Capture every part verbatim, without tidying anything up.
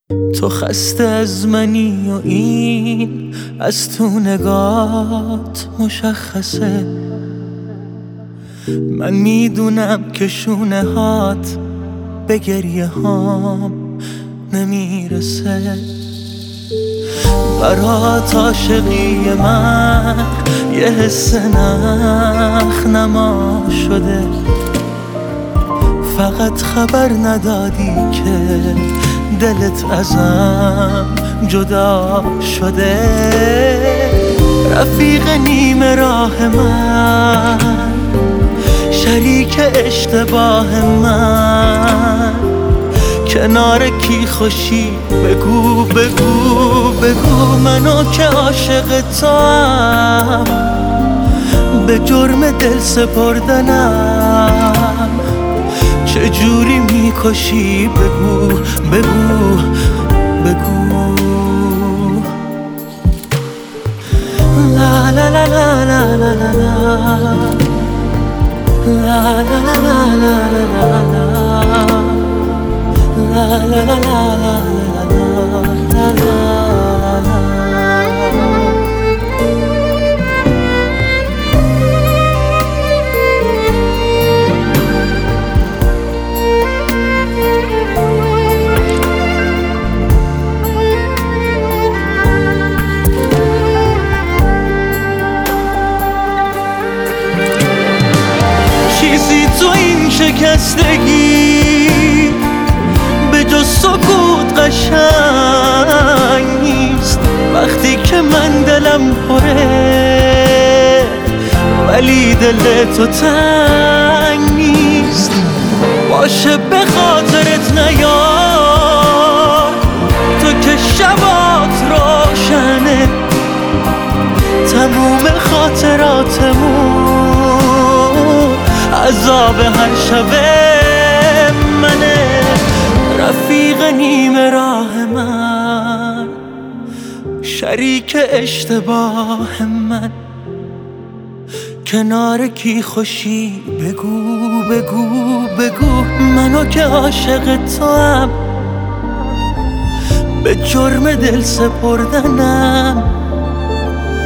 تو خسته از منی و این از تو نگات مشخصه. من میدونم که شونه هات به گریه هام نمیرسه. برات عاشقی من یه حس نخ نما شده. فقط خبر ندادی که دلت ازم جدا شده. رفیق نیمه راه من، شریک اشتباه من، کنار کی خوشی بگو بگو بگو. منو که عاشق توام، به جرم دل سپردنم چجوری میکشی بگو بگو بگو. لا لا لا لا لا لا لا لا لا لا لا لا لا لا. چیزی تو این شکستگی به جز سکوت قشنگ نیست. وقتی که من دلم پره ولی دل تو تنگ نیست. باشه به خاطرت نیار، تو که شبات روشنه. تموم خاطراتمون عذاب هر شبه منه. رفیق نیمه راه من، شریک اشتباه من، کنار کی خوشی بگو بگو بگو. منو که عاشق توام، به جرم دل سپردنم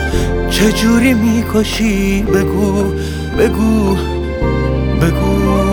چجوری میکشی بگو بگو بگو.